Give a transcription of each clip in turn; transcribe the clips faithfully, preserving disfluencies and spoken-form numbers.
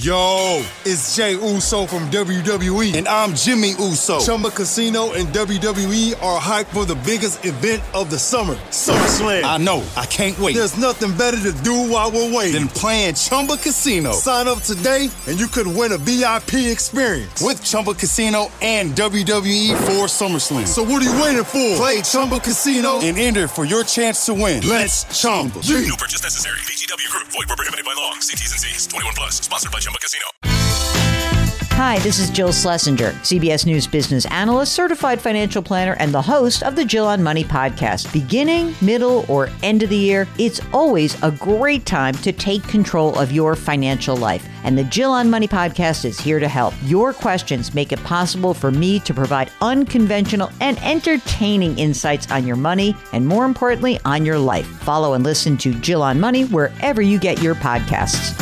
Yo, it's Jay Uso from W W E, and I'm Jimmy Uso. Chumba Casino and W W E are hyped for the biggest event of the summer, SummerSlam. I know, I can't wait. There's nothing better to do while we're waiting than playing Chumba Casino. Sign up today, and you could win a V I P experience with Chumba Casino and W W E for SummerSlam. So what are you waiting for? Play Chumba Casino and enter for your chance to win. Let's Chumba. No purchase necessary. V G W Group. Void where prohibited by law. See T's and C's. twenty-one plus. Sponsored by Chumba Casino. Hi, this is Jill Schlesinger, C B S News business analyst, certified financial planner, and the host of the Jill on Money podcast. Beginning, middle, or end of the year, it's always a great time to take control of your financial life. And the Jill on Money podcast is here to help. Your questions make it possible for me to provide unconventional and entertaining insights on your money, and more importantly, on your life. Follow and listen to Jill on Money wherever you get your podcasts.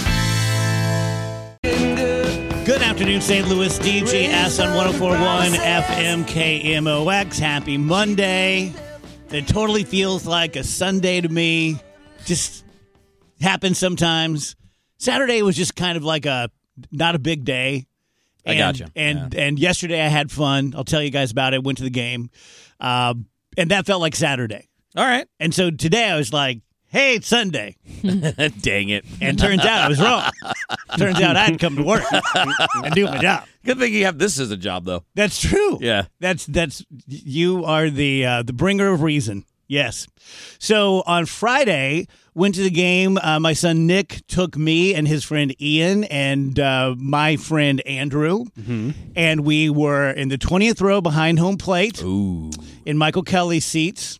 Good afternoon, Saint Louis. D J S on one oh four point one F M K M O X. Happy Monday. It totally feels like a Sunday to me. Just happens sometimes. Saturday was just kind of like a not a big day. And, I gotcha. And yeah. and yesterday I had fun. I'll tell you guys about it. Went to the game. Uh, and that felt like Saturday. All right. And so today I was like, hey, it's Sunday. Dang it. And turns out I was wrong. Turns out I had to come to work and do my job. Good thing you have this as a job, though. That's true. Yeah. That's, that's you are the uh, the bringer of reason. Yes. So on Friday, went to the game. Uh, my son Nick took me and his friend Ian and uh, my friend Andrew. Mm-hmm. And we were in the twentieth row behind home plate. Ooh. In Michael Kelly's seats.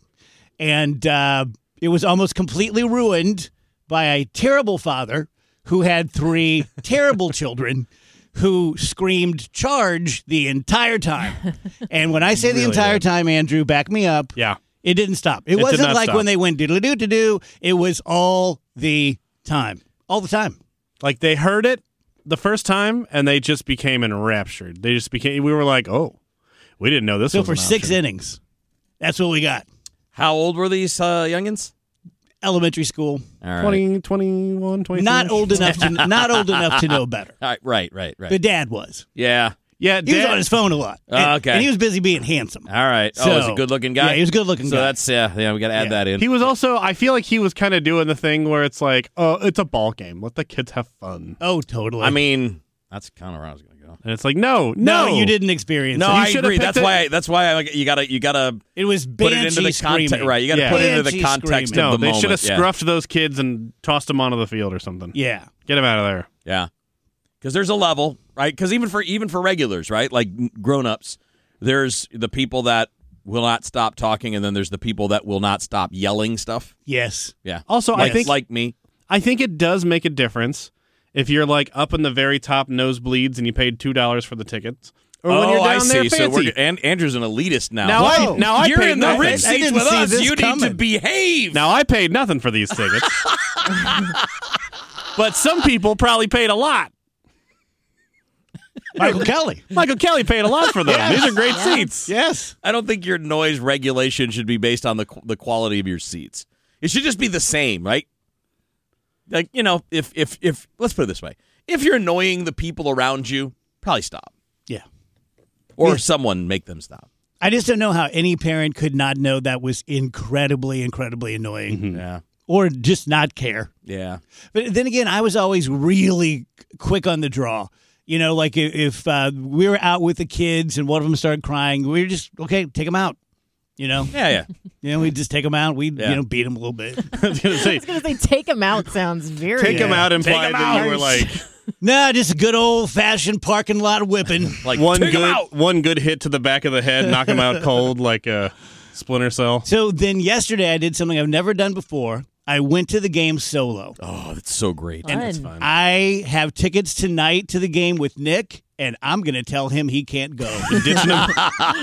And uh, it was almost completely ruined by a terrible father who had three terrible children who screamed charge the entire time. And when I say really the entire did. time, Andrew, back me up. Yeah. It didn't stop. It, It did wasn't not like stop. when they went diddle-doo-doo-doo. It was all the time. All the time. Like they heard it the first time and they just became enraptured. They just became, we were like, oh, we didn't know this So was for an six option. innings, that's what we got. How old were these uh, youngins? Elementary school. All right. twenty, twenty-one, twenty-two. Not old enough to not old enough to know better. All right, right, right, right. The dad was. Yeah. Yeah, He was Dad- on his phone a lot. Oh, And- okay. And he was busy being handsome. All right. So- oh, he's a good-looking guy? Yeah, he was a good-looking so guy. So that's, yeah, yeah, we got to add Yeah. that in. He was also, I feel like he was kind of doing the thing where it's like, oh, it's a ball game. Let the kids have fun. Oh, totally. I mean, that's kind of where I was going to go. And it's like, no, no, no. you didn't experience No, it. You I should've agree. picked That's it- why. I, that's why I, you gotta. You gotta It was put it into banshee the context. screaming. Right. You gotta Yeah. put it into the Banshee context screaming. No, of the they moment. should have yeah. scruffed those kids and tossed them onto the field or something. Yeah. Get them out of there. Yeah, because there's a level, right? Because even for even for regulars, right, like grown-ups, there's the people that will not stop talking, and then there's the people that will not stop yelling stuff. Yes. Yeah. Also, like, I think like me. I think it does make a difference if you're like up in the very top nosebleeds and you paid two dollars for the tickets, or oh, when you're down I there see. fancy. So we're and Andrew's an elitist now. Now I- Whoa. now I You're paid in the nothing. rich I seats didn't with see us. this You need to coming. behave. Now I paid nothing for these tickets, but some people probably paid a lot. Michael Kelly. Michael Kelly paid a lot for them. These are great seats. Yes. I don't think your noise regulation should be based on the the quality of your seats. It should just be the same, right? Like, you know, if if if let's put it this way. If you're annoying the people around you, probably stop. Yeah. Or Yeah. someone make them stop. I just don't know how any parent could not know that was incredibly, incredibly annoying. Yeah. Or just not care. Yeah. But then again, I was always really quick on the draw. You know, like if, if uh, we were out with the kids and one of them started crying, we were just, okay, take them out. You know? Yeah, yeah. You know, we just take them out. We, Yeah. you know, beat them a little bit. I was gonna say, I was going to say take him out sounds very... take them out implied Take 'em that you out. were like Nah, just a good old-fashioned parking lot whipping. Like one take 'em good out. one good hit to the back of the head, knock him out cold like a Splinter Cell. So then yesterday I did something I've never done before. I went to the game solo. Oh, that's so great. Fun. It's fun. I have tickets tonight to the game with Nick, and I'm going to tell him he can't go. Ditching him.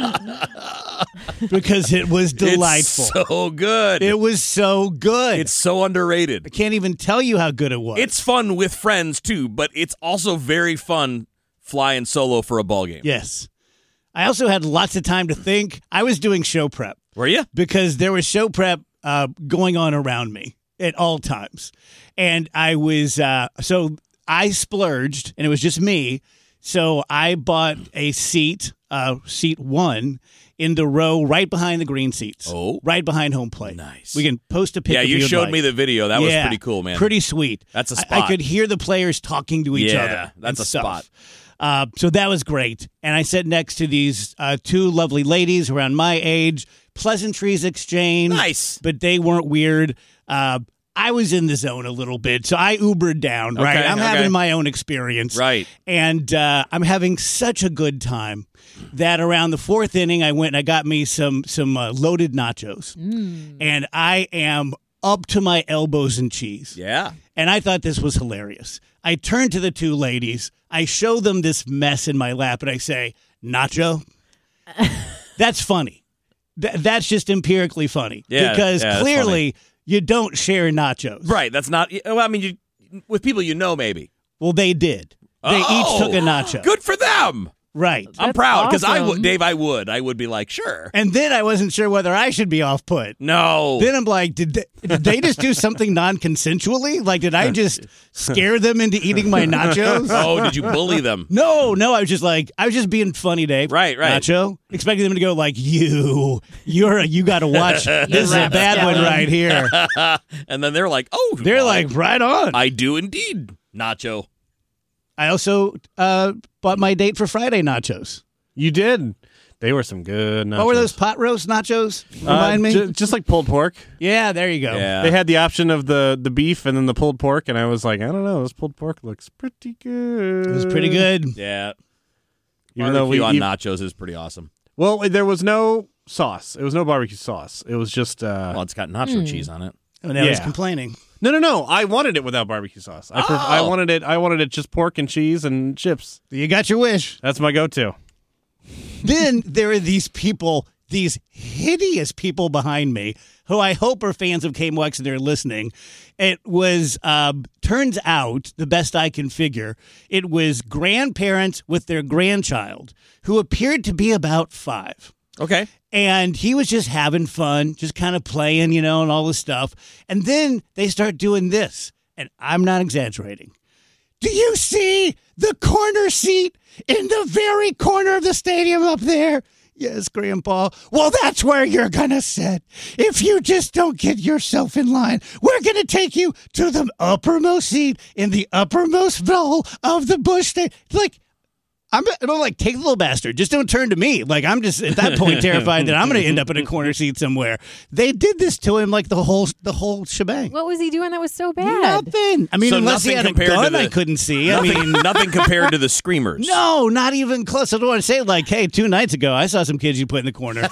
Because it was delightful. It's so good. It was so good. It's so underrated. I can't even tell you how good it was. It's fun with friends too, but it's also very fun flying solo for a ball game. Yes. I also had lots of time to think. I was doing show prep Were you? because there was show prep uh, going on around me at all times. And I was, uh, so I splurged, and it was just me. So I bought a seat, uh, seat one, in the row right behind the green seats. Oh. Right behind home plate. Nice. We can post a picture. Yeah, you if you'd showed like. me the video. That was Yeah, pretty cool, man. Pretty sweet. That's a I- spot. I, could hear the players talking to each Yeah, other. that's and a stuff. spot. Uh, so that was great. And I sat next to these uh, two lovely ladies around my age. Pleasantries exchanged. Nice. But they weren't weird. Uh, I was in the zone a little bit, so I Ubered down, right? Okay, I'm okay. having my own experience. Right. And uh, I'm having such a good time that around the fourth inning, I went and I got me some, some uh, loaded nachos. And I am up to my elbows in cheese. Yeah. And I thought this was hilarious. I turn to the two ladies. I show them this mess in my lap, and I say, "Nacho." That's funny. Th- that's just empirically funny. Yeah, because yeah, that's clearly you don't share nachos. Right. That's not. Well, I mean, you, with people you know, maybe. Well, they did. They Oh, each took a nacho. Good for them. Right. I'm That's proud because I would, awesome. Dave. I would. I would be like, sure. And then I wasn't sure whether I should be off put. No. Then I'm like, did they, did they just do something non-consensually? Like, did I just scare them into eating my nachos? Oh, did you bully them? No, no, I was just like, I was just being funny, Dave. Right, right. Nacho, expecting them to go like, you, you're, a, you got to watch. This is a bad one right here. And then they're like, oh, They're I- like, right on. I, I do indeed, Nacho. also uh, bought my date for Friday nachos. You did. They were some good nachos. What were those pot roast nachos? Uh, Remind me. ju- just like pulled pork. yeah, there you go. Yeah. They had the option of the, the beef and then the pulled pork, and I was like, I don't know, this pulled pork looks pretty good. It was pretty good. Yeah. Even though we, Barbecue on e- nachos is pretty awesome. well, there was no sauce. It was no barbecue sauce. It was just uh, Well, it's got nacho cheese on it. And I was Yeah. complaining. no, no, no. I wanted it without barbecue sauce. I, pref- I Oh. wanted it. I wanted it just pork and cheese and chips. You got your wish. That's my go-to. Then there are these people, these hideous people behind me, who I hope are fans of K M O X and they're listening. It was, uh, turns out, the best I can figure, it was grandparents with their grandchild who appeared to be about five. Okay. And he was just having fun, just kind of playing, you know, and all this stuff. And then they start doing this. And I'm not exaggerating. Do you see the corner seat in the very corner of the stadium up there? Yes, Grandpa. Well, that's where you're going to sit. If you just don't get yourself in line, we're going to take you to the uppermost seat in the uppermost bowl of the Busch Stadium. Like, I'm, I'm like, take the little bastard. Just don't turn to me. Like, I'm just at that point terrified that I'm going to end up in a corner seat somewhere. They did this to him like the whole the whole shebang. What was he doing that was so bad? Nothing. I mean, So unless he nothing had a compared to gun the- I couldn't see. I Nothing, mean, nothing compared to the screamers. no, not even close. I don't want to say like, hey, two nights ago, I saw some kids you put in the corner.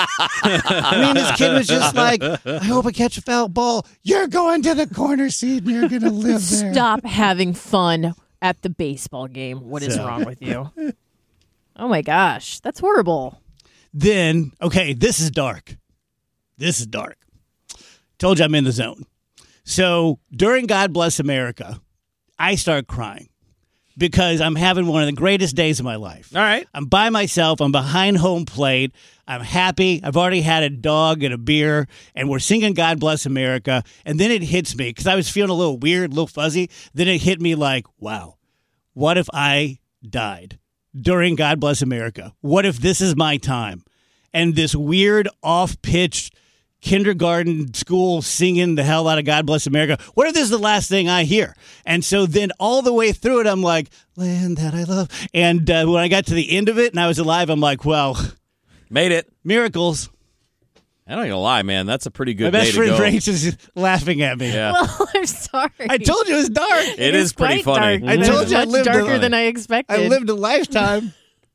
I mean, this kid was just like, I hope I catch a foul ball. You're going to the corner seat and you're going to live there. Stop having fun at the baseball game. What is wrong with you? Oh my gosh, that's horrible. Then, okay, this is dark. This is dark. Told you I'm in the zone. So during God Bless America, I start crying because I'm having one of the greatest days of my life. All right. I'm by myself. I'm behind home plate. I'm happy. I've already had a dog and a beer, and we're singing God Bless America. And then it hits me because I was feeling a little weird, a little fuzzy. Then it hit me like, wow, what if I died during God Bless America? What if this is my time? And this weird off-pitch kindergarten school singing the hell out of God Bless America. What if this is the last thing I hear? And so then all the way through it, I'm like, land that I love. And uh, when I got to the end of it and I was alive, I'm like, well, Made it. miracles. I don't gonna lie, man. That's a pretty My good day best to friend go. Rach is laughing at me. Yeah. Well, I'm sorry. I told you it was dark. It is pretty quite funny. Dark. I It told is you I much lived a- darker than I expected. I lived a lifetime.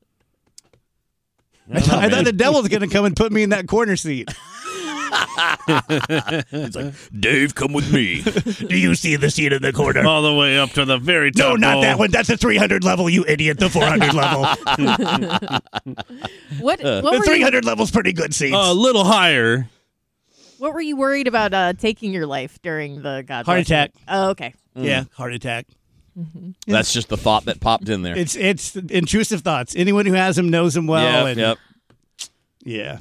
I, don't know, thought, I thought man. the devil's going to come and put me in that corner seat. It's like, Dave, come with me. Do you see the seat in the corner? All the way up to the very top. No, not bowl. that one. That's the three hundred level, you idiot. The four hundred level. What? What The were three you? hundred level's pretty good seats. A little higher. What were you worried about uh, taking your life during the God? Heart Bless attack. It? Oh, okay. Yeah, heart attack. That's just the thought that popped in there. It's it's intrusive thoughts. Anyone who has them knows them well. yep, and yep. Yeah.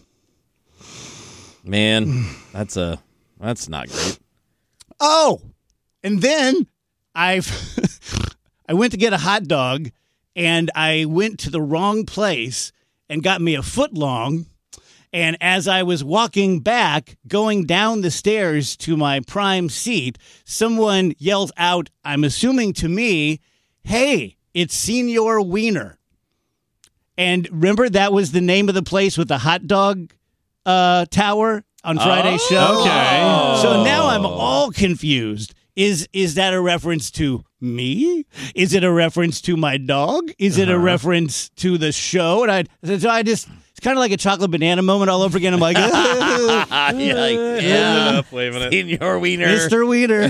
Man, that's a that's not great. Oh, and then I've I went to get a hot dog, and I went to the wrong place and got me a foot long. And as I was walking back, going down the stairs to my prime seat, someone yells out, I'm assuming to me, hey, it's Senior Wiener. And remember, that was the name of the place with the hot dog uh, tower on Friday's Oh. show? Okay. So now I'm all confused. Is is that a reference to me? Is it a reference to my dog? Is it a reference to the show? And I, so I just, it's kind of like a chocolate banana moment all over again. I'm like, You're like, yeah, waving it. Senior Wiener. Mister Wiener.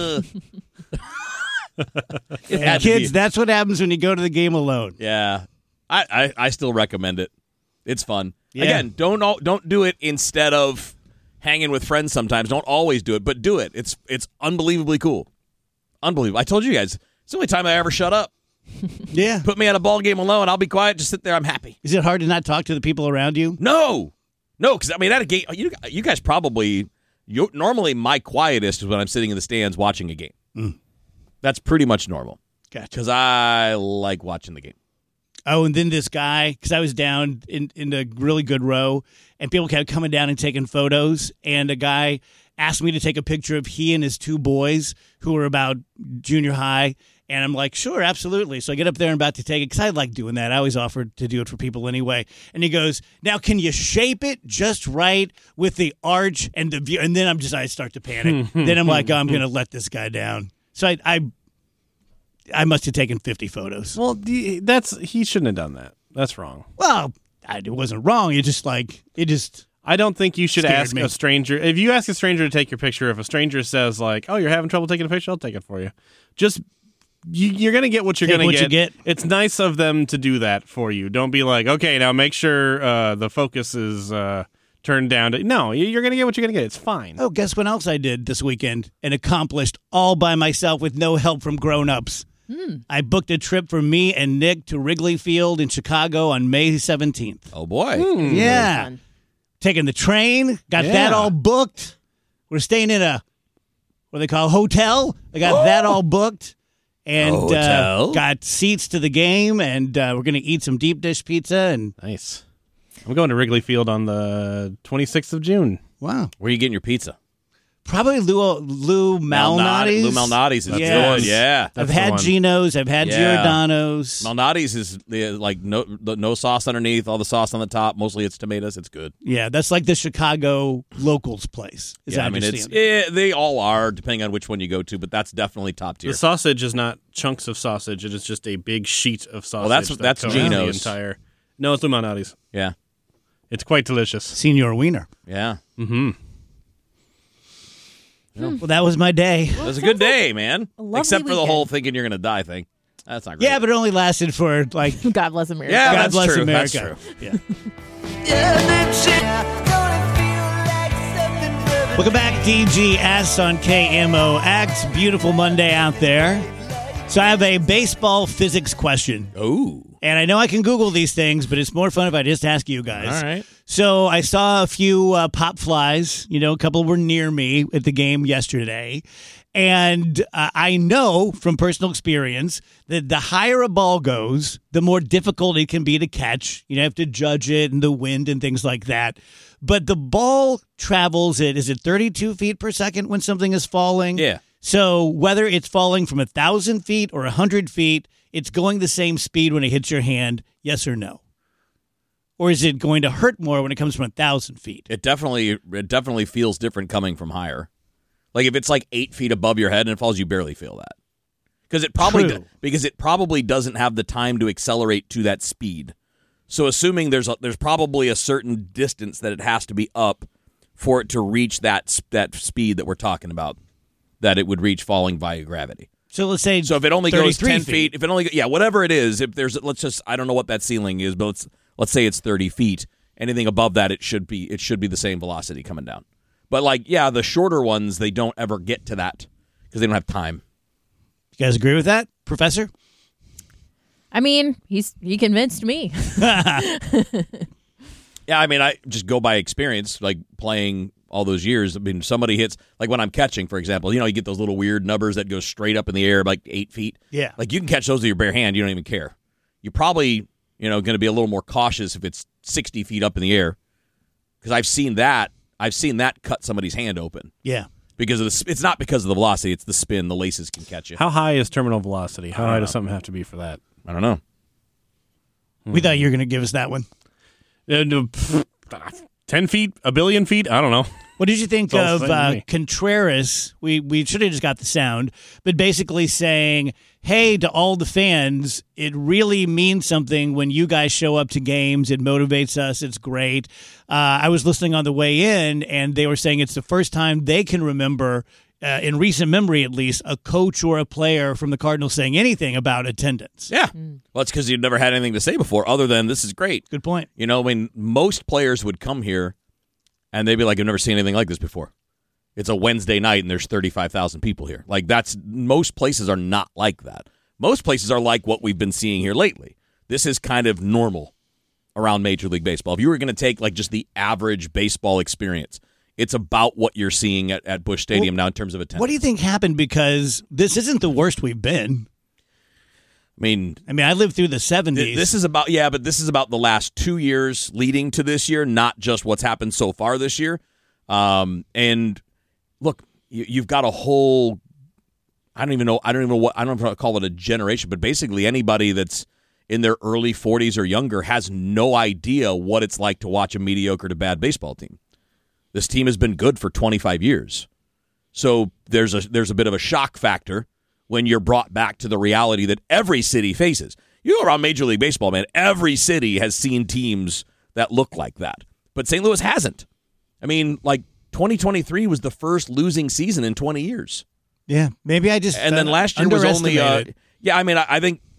It had to Kids, be- that's what happens when you go to the game alone. Yeah, I, I, I still recommend it. It's fun. Yeah. Again, don't al- don't do it instead of hanging with friends. Sometimes don't always do it, but do it. It's it's unbelievably cool. Unbelievable. I told you guys, it's the only time I ever shut up. Yeah. Put me at a ball game alone. I'll be quiet. Just sit there. I'm happy. Is it hard to not talk to the people around you? No, no, because I mean at a game, you you guys probably you normally my quietest is when I'm sitting in the stands watching a game. Mm. That's pretty much normal Gotcha. because I like watching the game. Oh, and then this guy, because I was down in, in a really good row, and people kept coming down and taking photos, and a guy asked me to take a picture of he and his two boys who were about junior high, and I'm like, sure, absolutely. So I get up there and about to take it, because I like doing that. I always offered to do it for people anyway. And he goes, now can you shape it just right with the arch and the view? And then I'm just, I start to panic. Then I'm like, oh, I'm going to let this guy down. So I, I I must have taken fifty photos. Well, the- that's he shouldn't have done that. That's wrong. Well, I, it wasn't wrong. It just like it just. I don't think you should Scared ask me. a stranger. If you ask a stranger to take your picture, if a stranger says like, "Oh, you're having trouble taking a picture," I'll take it for you. Just you, you're gonna get what you're Take gonna what get. you get. It's nice of them to do that for you. Don't be like, "Okay, now make sure uh, the focus is uh, turned down." To, no, you're gonna get what you're gonna get. It's fine. Oh, guess what else I did this weekend and accomplished all by myself with no help from grown-ups. I booked a trip for me and Nick to Wrigley Field in Chicago on May seventeenth. Oh boy. Yeah. fun. Taking the train, got Yeah. that all booked. We're staying in a, what they call, hotel. I got that all booked. And uh, Hotel? got seats to the game, and uh, we're going to eat some deep dish pizza. And Nice. I'm going to Wrigley Field on the twenty-sixth of June. wow. Where are you getting your pizza? Probably Lou, Lou Malnati's. Lou Malnati's is Yes. good. Yeah. I've That's the had one. Gino's. I've had Yeah. Giordano's. Malnati's is the, like no the, no sauce underneath, all the sauce on the top. Mostly it's tomatoes. It's good. Yeah, that's like the Chicago locals place. Is Yeah, I I mean it's understand. eh, they all are depending on which one you go to, but that's definitely top tier. The sausage is not chunks of sausage. It is just a big sheet of sausage. that's- that that's covers the Gino's. entire. No, it's Lou Malnati's. Yeah, It's quite delicious. Senior Wiener. yeah. Well, that was my day. It was a good day, man. a lovely Except for the weekend. whole thinking you're gonna die thing. That's not great. Yeah, but it only lasted for like God bless America. Yeah, God that's bless true. America. That's Yeah. Welcome back, D G S on K M O X. Beautiful Monday out there. So I have a baseball physics question. Oh, And I know I can Google these things, but it's more fun if I just ask you guys. all right. So I saw a few uh, pop flies. You know, a couple were near me at the game yesterday. And uh, I know from personal experience that the higher a ball goes, the more difficult it can be to catch. You have to judge it and the wind and things like that. But the ball travels at, is it thirty-two feet per second when something is falling? Yeah. So whether it's falling from one thousand feet or one hundred feet, it's going the same speed when it hits your hand, yes or no? Or is it going to hurt more when it comes from one thousand feet? It definitely it definitely feels different coming from higher. Like if it's like eight feet above your head and it falls, you barely feel that because it probably True. do- because it probably doesn't have the time to accelerate to that speed. So assuming there's a, there's probably a certain distance that it has to be up for it to reach that s- that speed that we're talking about, that it would reach falling via gravity. So let's say So if it only goes thirty-three ten feet, if it only yeah whatever it is, if there's let's just I don't know what that ceiling is, but let's let's say it's thirty feet. Anything above that, it should be it should be the same velocity coming down. But like yeah, the shorter ones they don't ever get to that because they don't have time. You guys agree with that, Professor? I mean, he's he convinced me. Yeah, I mean I just go by experience, like playing all those years. I mean, somebody hits, like when I'm catching, for example, you know, you get those little weird numbers that go straight up in the air, like eight feet. Yeah. Like you can catch those with your bare hand. You don't even care. You're probably, you know, going to be a little more cautious if it's sixty feet up in the air. Because I've seen that. I've seen that cut somebody's hand open. Yeah. Because of the, it's not because of the velocity. It's the spin. The laces can catch you. How high is terminal velocity? How high know. does something have to be for that? I don't know. We thought you were going to give us that one. Uh, Ten feet, a billion feet. I don't know. What did you think It's all of the same to uh, me. Contreras? We we should have just got the sound, but basically saying, "Hey, to all the fans, it really means something when you guys show up to games. It motivates us. It's great." Uh, I was listening on the way in, and they were saying it's the first time they can remember, uh, in recent memory at least, a coach or a player from the Cardinals saying anything about attendance. Yeah. Well, it's because you've never had anything to say before other than this is great. Good point. You know, I mean, most players would come here and they'd be like, I've never seen anything like this before. It's a Wednesday night and there's thirty-five thousand people here. Like, that's, most places are not like that. Most places are like what we've been seeing here lately. This is kind of normal around Major League Baseball. If you were going to take, like, just the average baseball experience, it's about what you're seeing at, at Busch Stadium well, now in terms of attendance. What do you think happened? Because this isn't the worst we've been. I mean, I mean, I lived through the seventies. Th- this is about, yeah, but this is about the last two years leading to this year, not just what's happened so far this year. Um, and look, you, you've got a whole, I don't even know, I don't even know what, I don't know if I call it a generation, but basically anybody that's in their early forties or younger has no idea what it's like to watch a mediocre to bad baseball team. This team has been good for twenty-five years. So there's a there's a bit of a shock factor when you're brought back to the reality that every city faces. You go around Major League Baseball, man, every city has seen teams that look like that. But Saint Louis hasn't. I mean, like, twenty twenty-three was the first losing season in twenty years. Yeah, maybe I just And uh, then last year was only uh, underestimated. yeah, I mean, I, I think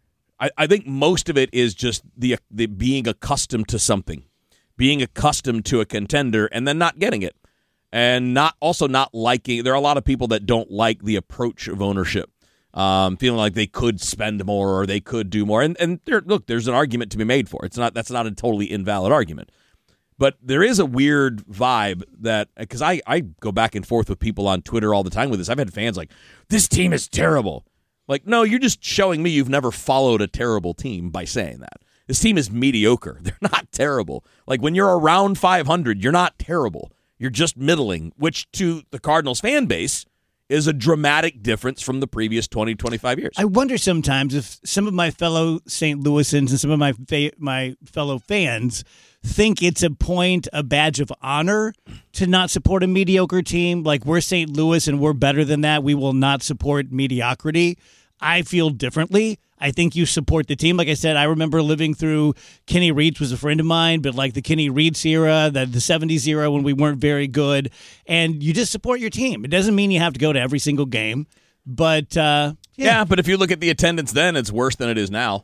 I, I think most of it is just the the being accustomed to something. Being accustomed to a contender and then not getting it. And not also not liking, there are a lot of people that don't like the approach of ownership, um, feeling like they could spend more or they could do more. And and there, look, there's an argument to be made for it. It's not that's not a totally invalid argument. But there is a weird vibe that, because I, I go back and forth with people on Twitter all the time with this. I've had fans like, this team is terrible. Like, no, you're just showing me you've never followed a terrible team by saying that. This team is mediocre. They're not terrible. Like, when you're around five hundred, you're not terrible. You're just middling, which to the Cardinals fan base is a dramatic difference from the previous twenty, twenty-five years. I wonder sometimes if some of my fellow Saint Louisans and some of my fa- my fellow fans think it's a point, a badge of honor to not support a mediocre team. Like, we're Saint Louis and we're better than that. We will not support mediocrity. I feel differently. I think you support the team. Like I said, I remember living through Kenny Reeds was a friend of mine, but like the Kenny Reeds era, the, the seventies era when we weren't very good, and you just support your team. It doesn't mean you have to go to every single game, but uh, yeah. yeah, but if you look at the attendance then, it's worse than it is now.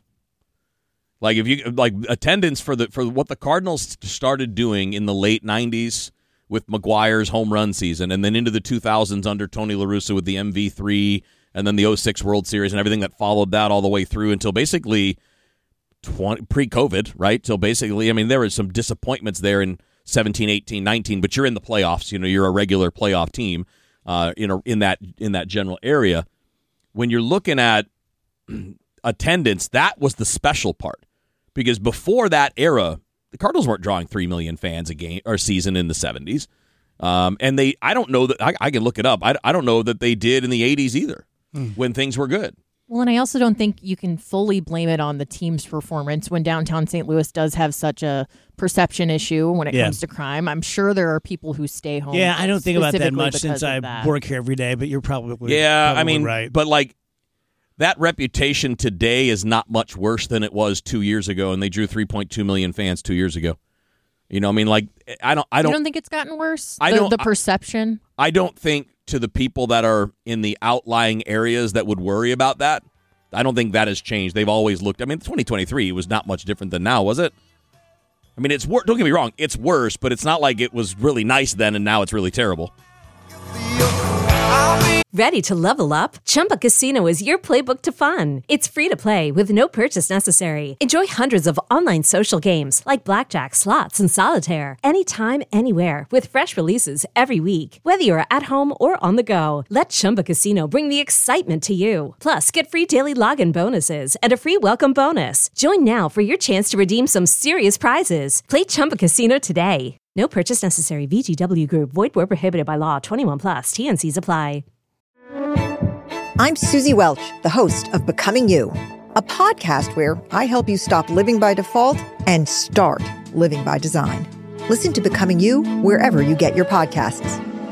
Like if you like attendance for the for what the Cardinals started doing in the late nineties with McGuire's home run season, and then into the two thousands under Tony La Russa with the M V three. And then the oh six World Series and everything that followed that all the way through until basically twenty, pre-COVID, right? Till basically, I mean, there were some disappointments there in seventeen, eighteen, nineteen, but you're in the playoffs. You know, you're a regular playoff team uh, in a, in that in that general area. When you're looking at attendance, that was the special part, because before that era, the Cardinals weren't drawing three million fans a game or season in the seventies, um, and they I don't know that I, I can look it up. I, I don't know that they did in the eighties either. When things were good. Well, and I also don't think you can fully blame it on the team's performance when downtown Saint Louis does have such a perception issue when it Yeah. comes to crime. I'm sure there are people who stay home. Yeah, I don't think about that specifically much because since of I that. work here every day, but you're probably Yeah, probably I mean, right. but like that reputation today is not much worse than it was two years ago, and they drew three point two million fans two years ago. You know, I mean, like I don't, I You don't, don't think it's gotten worse? I the, don't- the perception. I don't think to the people that are in the outlying areas that would worry about that. I don't think that has changed. They've always looked. I mean, twenty twenty-three was not much different than now, was it? I mean, it's wor- don't get me wrong, it's worse, but it's not like it was really nice then and now it's really terrible. Ready to level up? Chumba Casino is your playbook to fun. It's free to play with no purchase necessary. Enjoy hundreds of online social games like blackjack, slots, and solitaire anytime, anywhere with fresh releases every week. Whether you're at home or on the go, let Chumba Casino bring the excitement to you. Plus, get free daily login bonuses and a free welcome bonus. Join now for your chance to redeem some serious prizes. Play Chumba Casino today. No purchase necessary. V G W Group. Void where prohibited by law. twenty-one plus. T N Cs apply. I'm Susie Welch, the host of Becoming You, a podcast where I help you stop living by default and start living by design. Listen to Becoming You wherever you get your podcasts.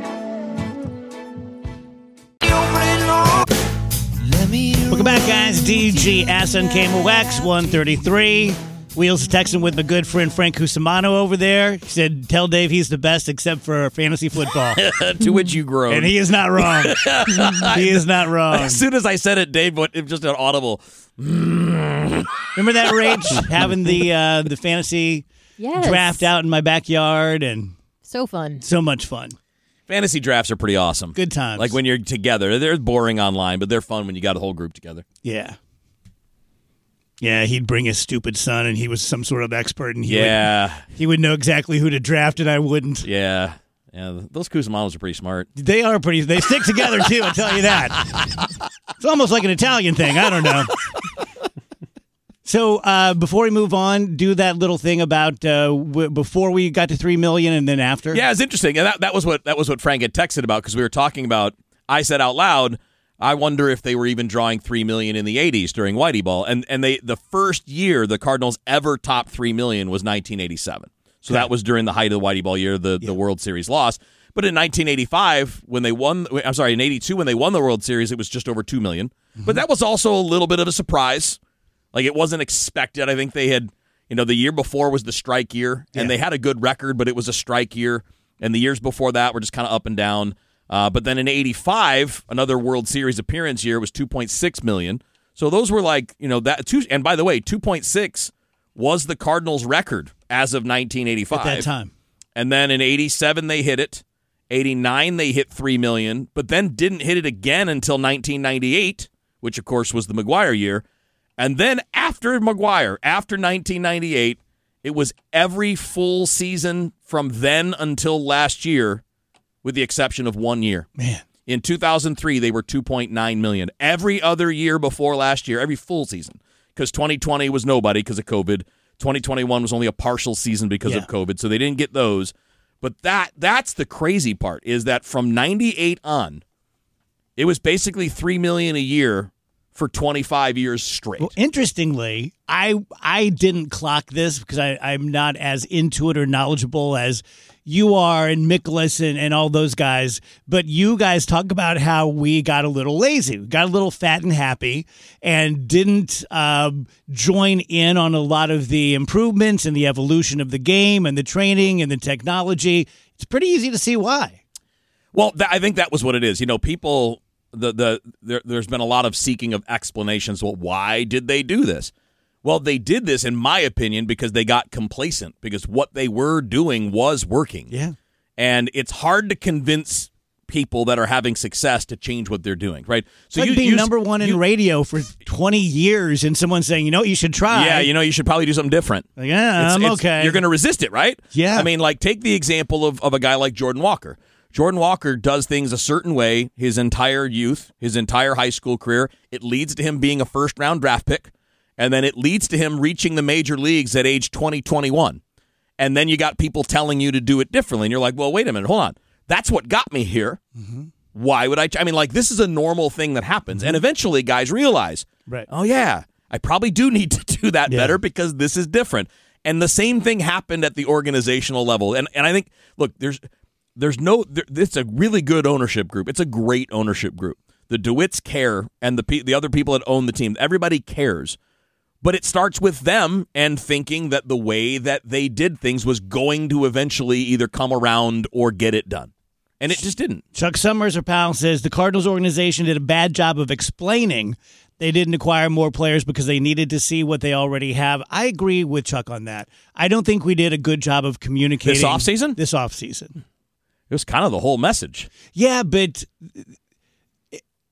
Welcome back, guys. D G S N K M O X one thirty-three. Wheels is texting with my good friend Frank Cusimano over there. He said, tell Dave he's the best except for fantasy football. To which you groaned. And he is not wrong. He is not wrong. As soon as I said it, Dave, it was just an audible. Remember that, Rach? Having the uh, the fantasy Yes. draft out in my backyard, and So fun. so much fun. Fantasy drafts are pretty awesome. Good times. Like when you're together. They're boring online, but they're fun when you got a whole group together. Yeah. Yeah, he'd bring his stupid son, and he was some sort of expert, and he, Yeah. would, he would know exactly who to draft, and I wouldn't. Yeah. Yeah. Those Cusimanos are pretty smart. They are pretty. They stick together, too, I'll tell you that. It's almost like an Italian thing. I don't know. So uh, before we move on, do that little thing about uh, w- before we got to three million and then after. Yeah, it's interesting. And that, that was what that was what Frank had texted about, because we were talking about, I said out loud, I wonder if they were even drawing three million in the eighties during Whitey Ball. And and they the first year the Cardinals ever topped three million was nineteen eighty-seven. So that was during the height of the Whitey Ball year, the, Yeah. the World Series loss. But in nineteen eighty-five, when they won, I'm sorry, in eighty-two, when they won the World Series, it was just over two million. Mm-hmm. But that was also a little bit of a surprise. Like, it wasn't expected. I think they had, you know, the year before was the strike year, and Yeah. they had a good record, but it was a strike year. And the years before that were just kind of up and down. Uh, but then in eighty-five, another World Series appearance year, was two point six million dollars. So those were like, you know, that two. And by the way, two point six was the Cardinals' record as of nineteen eighty-five. At that time. And then in eighty-seven, they hit it. eighty-nine, they hit three million dollars, but then didn't hit it again until nineteen ninety-eight, which, of course, was the McGuire year. And then after McGuire, after nineteen ninety-eight, it was every full season from then until last year, with the exception of one year. Man. In two thousand three, they were two point nine million dollars. Every other year before last year, every full season, because twenty twenty was nobody because of COVID. twenty twenty-one was only a partial season because Yeah. of COVID, so they didn't get those. But that that's the crazy part, is that from ninety-eight on, it was basically three million dollars a year for twenty-five years straight. Well, interestingly, I I didn't clock this because I, I'm not as into it or knowledgeable as you are and Mikolas and, and all those guys. But you guys talk about how we got a little lazy. We got a little fat and happy and didn't um, join in on a lot of the improvements and the evolution of the game and the training and the technology. It's pretty easy to see why. Well, th- I think that was what it is. You know, people, the the there, there's been a lot of seeking of explanations. Well, why did they do this? Well, they did this, in my opinion, because they got complacent, because what they were doing was working. Yeah. And it's hard to convince people that are having success to change what they're doing, right? It's like being number one in you- radio for twenty years and someone saying, you know, you should try. Yeah, you know, you should probably do something different. Like, yeah, It's- I'm it's- okay. You're going to resist it, right? Yeah. I mean, like, take the example of, of a guy like Jordan Walker. Jordan Walker does things a certain way his entire youth, his entire high school career. It leads to him being a first-round draft pick, and then it leads to him reaching the major leagues at age twenty, twenty-one. And then you got people telling you to do it differently, and you're like, well, wait a minute, hold on. That's what got me here. Mm-hmm. Why would I? Ch- I mean, like, this is a normal thing that happens. Mm-hmm. And eventually guys realize, Right. oh, yeah, I probably do need to do that Yeah. better because this is different. And the same thing happened at the organizational level. And and I think, look, there's there's no, there, it's a really good ownership group. It's a great ownership group. The DeWitts care, and the pe- the other people that own the team, everybody cares. But it starts with them and thinking that the way that they did things was going to eventually either come around or get it done. And it just didn't. Chuck Summers, our pal, says the Cardinals organization did a bad job of explaining they didn't acquire more players because they needed to see what they already have. I agree with Chuck on that. I don't think we did a good job of communicating. This offseason? This offseason. It was kind of the whole message. Yeah, but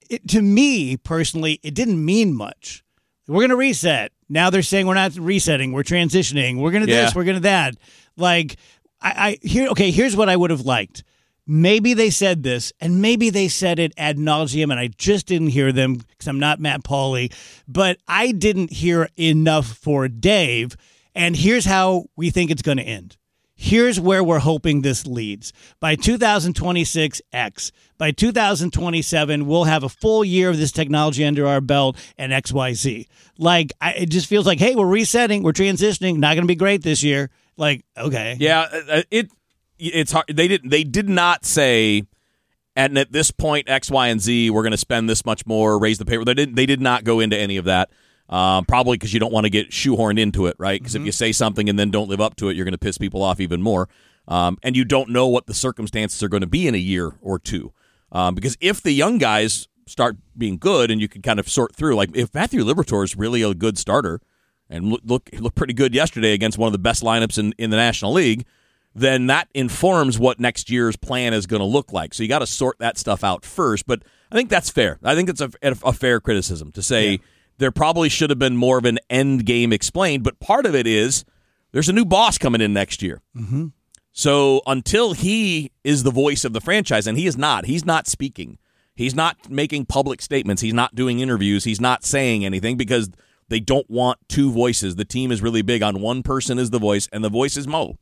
it, to me personally, it didn't mean much. We're going to reset. Now they're saying we're not resetting. We're transitioning. We're going to Yeah. this. We're going to that. Like, I, I here. Okay, here's what I would have liked. Maybe they said this, and maybe they said it ad nauseum, and I just didn't hear them because I'm not Matt Pauley. But I didn't hear enough for Dave. And here's how we think it's going to end. Here's where we're hoping this leads. By two thousand twenty-six, X. By two thousand twenty-seven, we'll have a full year of this technology under our belt and X Y Z. Like, I, it just feels like, hey, we're resetting, we're transitioning, not going to be great this year. Like, okay. Yeah, uh, it it's hard. They did they did not say, and at this point, X, Y, and Z, we're going to spend this much more, raise the payroll. They didn't. They did not go into any of that. Um, probably because you don't want to get shoehorned into it, right? Because mm-hmm. if you say something and then don't live up to it, you're going to piss people off even more. Um, and you don't know what the circumstances are going to be in a year or two. Um, because if the young guys start being good and you can kind of sort through, like if Matthew Liberatore is really a good starter and look, look looked pretty good yesterday against one of the best lineups in, in the National League, then that informs what next year's plan is going to look like. So you got to sort that stuff out first. But I think that's fair. I think it's a, a fair criticism to say, yeah. There probably should have been more of an end game explained, but part of it is there's a new boss coming in next year. Mm-hmm. So until he is the voice of the franchise, and he is not, he's not speaking. He's not making public statements. He's not doing interviews. He's not saying anything because they don't want two voices. The team is really big on one person is the voice, and the voice is Mo.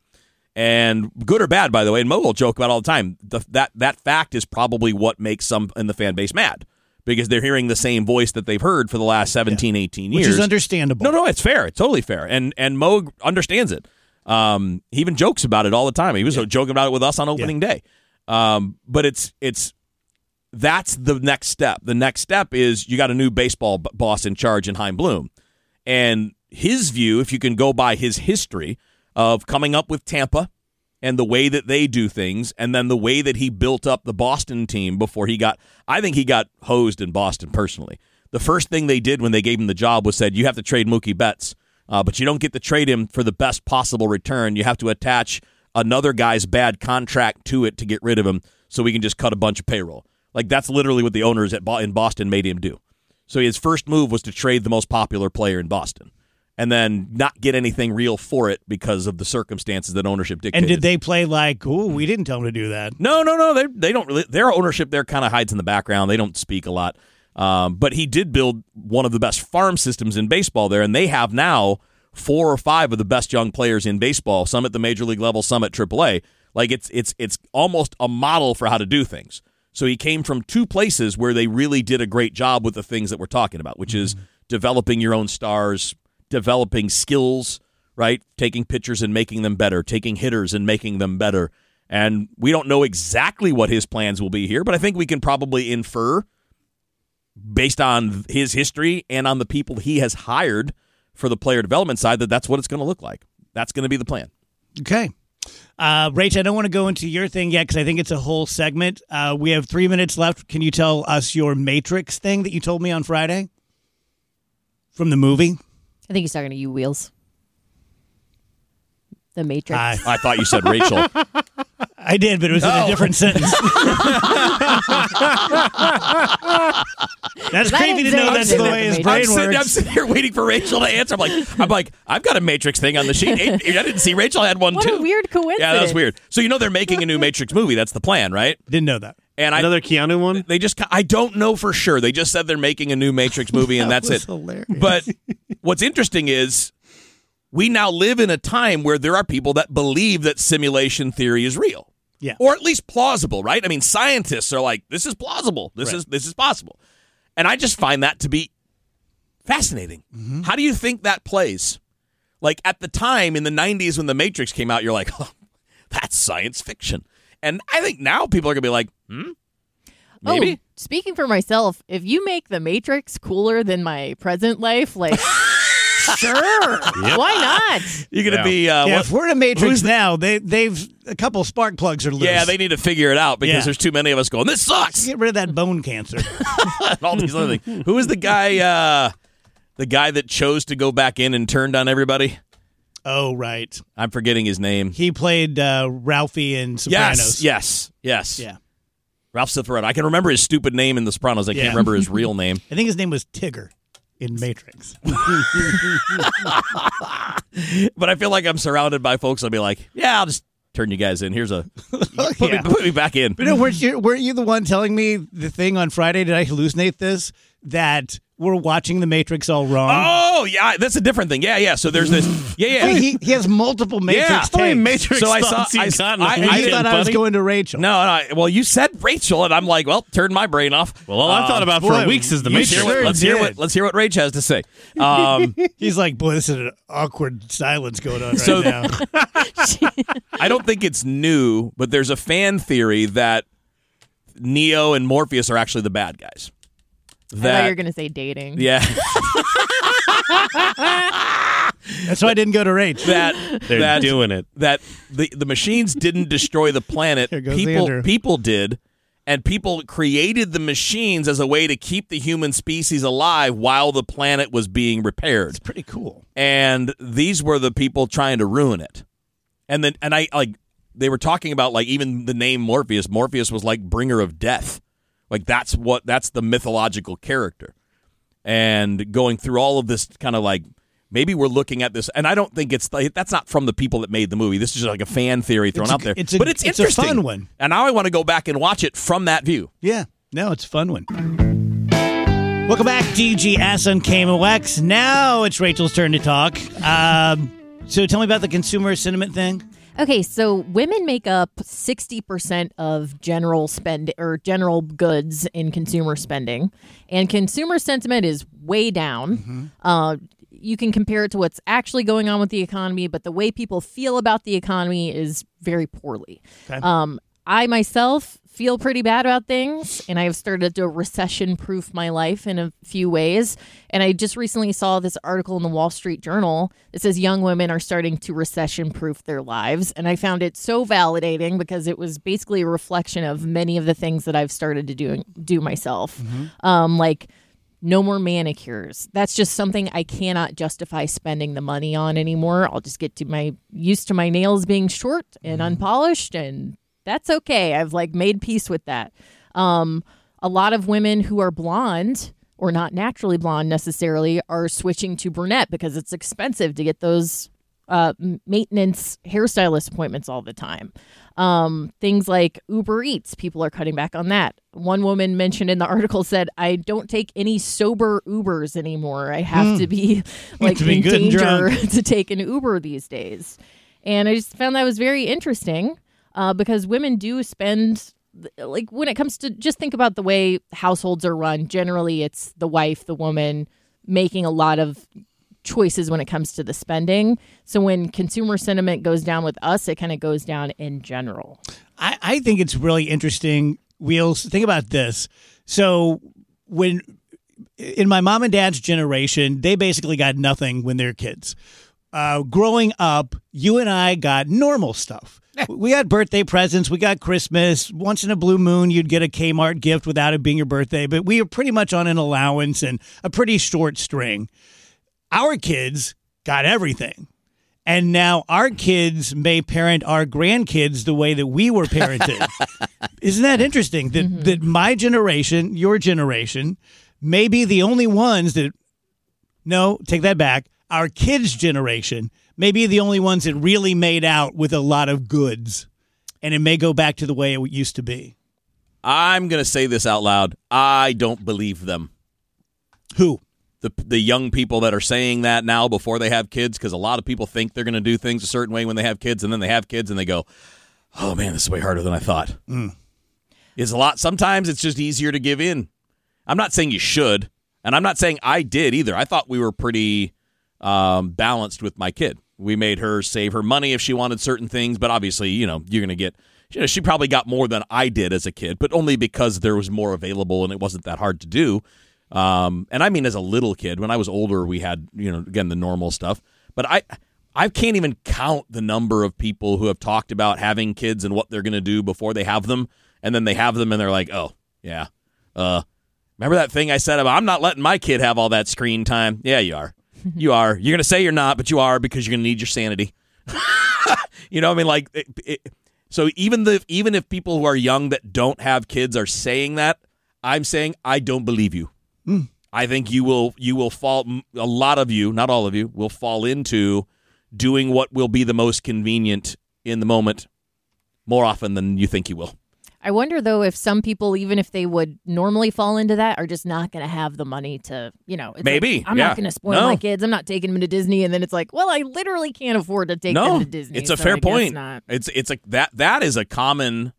And good or bad, by the way, and Mo will joke about all the time, the, that, that fact is probably what makes some in the fan base mad. Because they're hearing the same voice that they've heard for the last seventeen, yeah. eighteen years. Which is understandable. No, no, it's fair. It's totally fair. And and Mo understands it. Um, he even jokes about it all the time. He was yeah. joking about it with us on opening yeah. day. Um, but it's it's that's the next step. The next step is you got a new baseball b- boss in charge in Chaim Bloom. And his view, if you can go by his history of coming up with Tampa and the way that they do things, and then the way that he built up the Boston team before he got, I think he got hosed in Boston personally. The first thing they did when they gave him the job was said, you have to trade Mookie Betts, uh, but you don't get to trade him for the best possible return. You have to attach another guy's bad contract to it to get rid of him so we can just cut a bunch of payroll. Like that's literally what the owners at Bo- in Boston made him do. So his first move was to trade the most popular player in Boston. And then not get anything real for it because of the circumstances that ownership dictated. And did they play like, "Ooh, we didn't tell them to do that"? No, no, no. They they don't really. Their ownership there kind of hides in the background. They don't speak a lot. Um, but he did build one of the best farm systems in baseball there, and they have now four or five of the best young players in baseball. Some at the major league level, some at triple A. Like it's it's it's almost a model for how to do things. So he came from two places where they really did a great job with the things that we're talking about, which mm-hmm. is developing your own stars. Developing skills, right? Taking pitchers and making them better, taking hitters and making them better. And we don't know exactly what his plans will be here, but I think we can probably infer, based on his history and on the people he has hired for the player development side, that that's what it's going to look like. That's going to be the plan. Okay. Uh, Rach, I don't want to go into your thing yet because I think it's a whole segment. Uh, we have three minutes left. Can you tell us your Matrix thing that you told me on Friday from the movie? I think he's talking to you, Wheels. The Matrix. I, I thought you said Rachel. I did, but it was oh. in a different sentence. That's creepy to know that's the way his brain I'm sitting, works. I'm sitting here waiting for Rachel to answer. I'm like, I'm like, I've got a Matrix thing on the sheet. I didn't see Rachel had one what too. What a weird coincidence. Yeah, that was weird. So you know they're making a new Matrix movie. That's the plan, right? Didn't know that. And Another I, Keanu one? They just, I don't know for sure. They just said they're making a new Matrix movie, and that that's was it. Hilarious. But what's interesting is we now live in a time where there are people that believe that simulation theory is real. Yeah. Or at least plausible, right? I mean, scientists are like, this is plausible. This right. is this is possible. And I just find that to be fascinating. Mm-hmm. How do you think that plays? Like at the time in the nineties when The Matrix came out, you're like, oh, that's science fiction. And I think now people are going to be like, hmm? Maybe? Oh, speaking for myself, if you make The Matrix cooler than my present life, like... Sure. Yep. Why not? You're going to yeah. be... Uh, yeah, what, if we're in a Matrix now, they, they've... A couple spark plugs are loose. Yeah, they need to figure it out because yeah. there's too many of us going, this sucks! Let's get rid of that bone cancer. And all these other things. Who was the guy... Uh, the guy that chose to go back in and turned on everybody? Oh, right. I'm forgetting his name. He played uh, Ralphie in Sopranos. Yes, yes, yes. Yeah. Ralph Cifaretto. I can remember his stupid name in The Sopranos. I Yeah. can't remember his real name. I think his name was Tigger in Matrix. But I feel like I'm surrounded by folks. I'll be like, yeah, I'll just turn you guys in. Here's a put, Yeah. me, put me back in. But no, weren't you, weren't you the one telling me the thing on Friday? Did I hallucinate this? That we're watching The Matrix all wrong? Oh, yeah, that's a different thing. Yeah, yeah. So there's this. Yeah, yeah. I mean, he, he has multiple Matrix Yeah. takes. How many Matrix So I saw- thoughts you I- got in I- a I I weekend, thought I was buddy? going to Rachel. No, no. Well, you said Rachel, and I'm like, well, turn my brain off. Well, all I thought about for boy, weeks is the you Let's hear, Matrix. what, sure let's, hear did. what, let's hear what Rach has to say. Um, He's like, boy, this is an awkward silence going on right So- now. I don't think it's new, but there's a fan theory that Neo and Morpheus are actually the bad guys. I thought That you were going to say dating. yeah, That's why I didn't go to Rach. that They're that, doing it. That the the machines didn't destroy the planet. Here goes People Andrew. people did, and people created the machines as a way to keep the human species alive while the planet was being repaired. It's pretty cool. And these were the people trying to ruin it. And then, and I like they were talking about like even the name Morpheus. Morpheus was like bringer of death. Like that's what that's the mythological character. And going through all of this kind of like maybe we're looking at this, and I don't think it's like, that's not from the people that made the movie. This is just like a fan theory thrown It's a- out there. it's a- but it's, it's a interesting. fun one. And now I want to go back and watch it from that view. Yeah. No, it's a fun one. Welcome back, D G S on K M O X. Now it's Rachel's turn to talk. Um, so tell me about the consumer sentiment thing. Okay, so women make up sixty percent of general spend or general goods in consumer spending, and consumer sentiment is way down. Mm-hmm. Uh, you can compare it to what's actually going on with the economy, but the way people feel about the economy is very poorly. Okay. Um, I myself feel pretty bad about things, and I've started to recession-proof my life in a few ways. And I just recently saw this article in the Wall Street Journal that says young women are starting to recession-proof their lives. And I found it so validating because it was basically a reflection of many of the things that I've started to do, do myself. Um, like no more manicures. That's just something I cannot justify spending the money on anymore. I'll just get to my used to my nails being short and unpolished, and that's okay. I've like made peace with that. Um, a lot of women who are blonde or not naturally blonde necessarily are switching to brunette because it's expensive to get those uh, maintenance hairstylist appointments all the time. Um, things like Uber Eats, people are cutting back on that. One woman mentioned in the article said, I don't take any sober Ubers anymore. I have to be like To be in good and danger drunk. to take an Uber these days. And I just found that was very interesting. Uh, because women do spend, like, when it comes to just think about the way households are run, generally it's the wife, the woman, making a lot of choices when it comes to the spending. So when consumer sentiment goes down with us, it kind of goes down in general. I, I think it's really interesting, Wheels. Think about this. So when in my mom and dad's generation, they basically got nothing when they were kids. Uh, growing up, you and I got normal stuff. We got birthday presents. We got Christmas. Once in a blue moon, you'd get a Kmart gift without it being your birthday. But we were pretty much on an allowance and a pretty short string. Our kids got everything. And now our kids may parent our grandkids the way that we were parented. Isn't that interesting? That mm-hmm. that my generation, your generation, may be the only ones that, no, take that back. Our kids' generation may be the only ones that really made out with a lot of goods. And it may go back to the way it used to be. I'm going to say this out loud. I don't believe them. Who? The the young people that are saying that now before they have kids, because a lot of people think they're going to do things a certain way when they have kids, and then they have kids and they go, oh, man, this is way harder than I thought. Mm. It's a lot. Sometimes it's just easier to give in. I'm not saying you should, and I'm not saying I did either. I thought we were pretty um, balanced with my kid. We made her save her money if she wanted certain things, but obviously, you know, you're going to get, you know, she probably got more than I did as a kid, but only because there was more available and it wasn't that hard to do. Um, and I mean, as a little kid, when I was older, we had, you know, again, the normal stuff, but I, I can't even count the number of people who have talked about having kids and what they're going to do before they have them. And then they have them and they're like, oh yeah. Uh, remember that thing I said about, I'm not letting my kid have all that screen time. Yeah, you are. You are. You're going to say you're not, but you are because you're going to need your sanity. You know, I mean, like, it, it, So even the even if people who are young that don't have kids are saying that, I'm saying I don't believe you. Mm. I think you will you will fall. A lot of you, not all of you, will fall into doing what will be the most convenient in the moment more often than you think you will. I wonder, though, if some people, even if they would normally fall into that, are just not going to have the money to, you know. It's Maybe. Like, I'm yeah. not going to spoil no. my kids. I'm not taking them to Disney. And then it's like, well, I literally can't afford to take no, them to Disney. it's a so fair I guess point. Not. It's it's a that that is a common,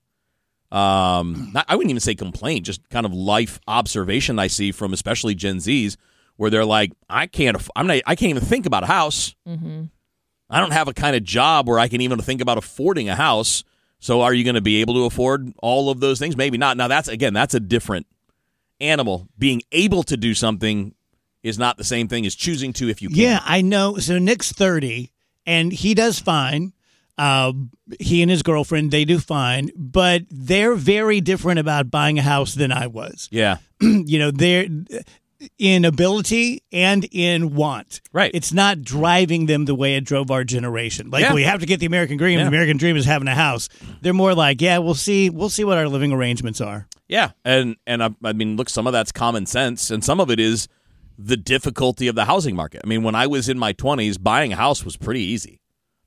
um, not, I wouldn't even say complaint, just kind of life observation I see from especially Gen Zs, where they're like, I can't, aff- I'm not, I can't even think about a house. Mm-hmm. I don't have a kind of job where I can even think about affording a house. So are you going to be able to afford all of those things? Maybe not. Now, that's, again, that's a different animal. Being able to do something is not the same thing as choosing to if you can. Yeah, I know. So Nick's thirty, and he does fine. Uh, he and his girlfriend, they do fine. But they're very different about buying a house than I was. Yeah. You know, they're in ability and in want. Right. It's not driving them the way it drove our generation. Like, Yeah. we have to get the American dream. Yeah. The American dream is having a house. They're more like, yeah, we'll see. We'll see what our living arrangements are. Yeah. And, and I, I mean, look, some of that's common sense, and some of it is the difficulty of the housing market. I mean, when I was in my twenties, buying a house was pretty easy.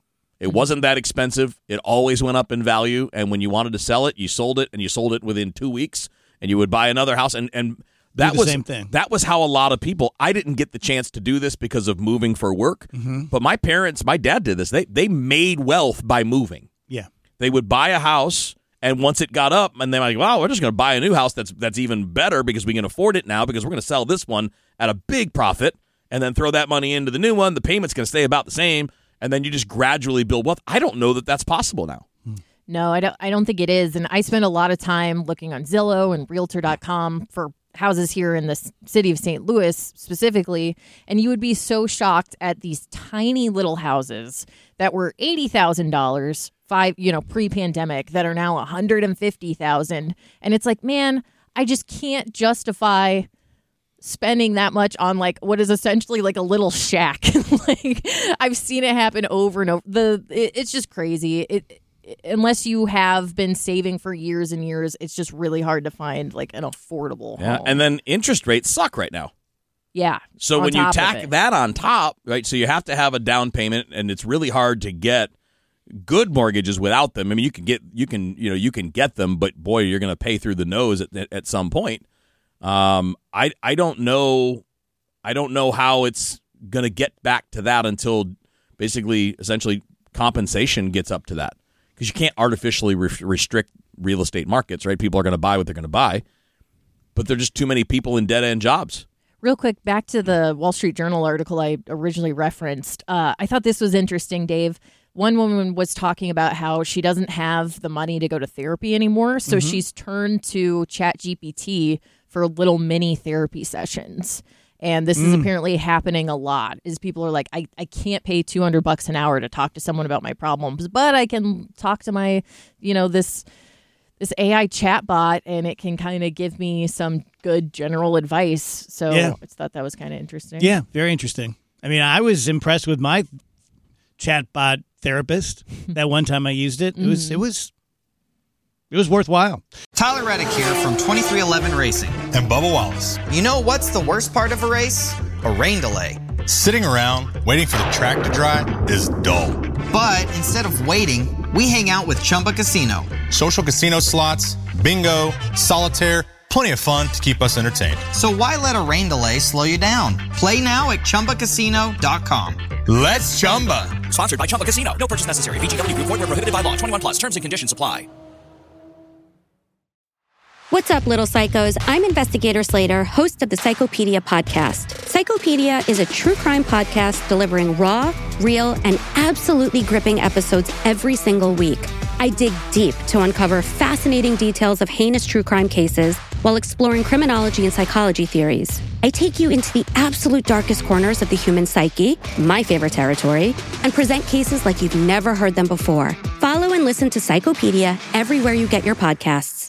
It wasn't that expensive. It always went up in value. And when you wanted to sell it, you sold it, and you sold it within two weeks, and you would buy another house. And, and that the was same thing. That was how a lot of people, I didn't get the chance to do this because of moving for work. Mm-hmm. But my parents, my dad did this. They, they made wealth by moving. Yeah. They would buy a house, and once it got up, and they're like, wow, we're just going to buy a new house that's that's even better because we can afford it now because we're going to sell this one at a big profit and then throw that money into the new one. The payment's going to stay about the same, and then you just gradually build wealth. I don't know that that's possible now. No, I don't. I don't think it is. And I spend a lot of time looking on Zillow and Realtor dot com for houses here in the s- city of Saint Louis specifically, and you would be so shocked at these tiny little houses that were eighty thousand dollars five, you know, pre-pandemic that are now one hundred fifty thousand dollars, and it's like, man, I just can't justify spending that much on like what is essentially like a little shack. Like, I've seen it happen over and over. The it, it's just crazy. It unless you have been saving for years and years, it's just really hard to find like an affordable Yeah, home. and then interest rates suck right now. Yeah. So on when you top of tack it. that on top, right, so you have to have a down payment, and it's really hard to get good mortgages without them. I mean, you can get you can you know you can get them, but boy, you're going to pay through the nose at, at, at some point. Um, I I don't know, I don't know how it's going to get back to that until basically, essentially, compensation gets up to that, because you can't artificially re- restrict real estate markets, right? People are going to buy what they're going to buy, but there are just too many people in dead end jobs. Real quick, back to the Wall Street Journal article I originally referenced. Uh, I thought this was interesting, Dave. One woman was talking about how she doesn't have the money to go to therapy anymore, so Mm-hmm. she's turned to ChatGPT for little mini therapy sessions. And this Mm. is apparently happening a lot, is people are like, I, I can't pay two hundred bucks an hour to talk to someone about my problems, but I can talk to my, you know, this this A I chatbot, and it can kind of give me some good general advice. So Yeah. I thought that was kind of interesting. Yeah, very interesting. I mean, I was impressed with my chatbot therapist. That one time I used it, it was it was it was worthwhile. Tyler Reddick here from twenty-three eleven Racing. And Bubba Wallace. You know what's the worst part of a race? A rain delay. Sitting around waiting for the track to dry is dull. But instead of waiting, we hang out with Chumba Casino. Social casino slots, bingo, solitaire, plenty of fun to keep us entertained. So why let a rain delay slow you down? Play now at Chumba Casino dot com. Let's Chumba. Sponsored by Chumba Casino. No purchase necessary. V G W Group. Void where prohibited by law. twenty-one plus. Terms and conditions apply. What's up, little psychos? I'm Investigator Slater, host of the Psychopedia podcast. Psychopedia is a true crime podcast delivering raw, real, and absolutely gripping episodes every single week. I dig deep to uncover fascinating details of heinous true crime cases while exploring criminology and psychology theories. I take you into the absolute darkest corners of the human psyche, my favorite territory, and present cases like you've never heard them before. Follow and listen to Psychopedia everywhere you get your podcasts.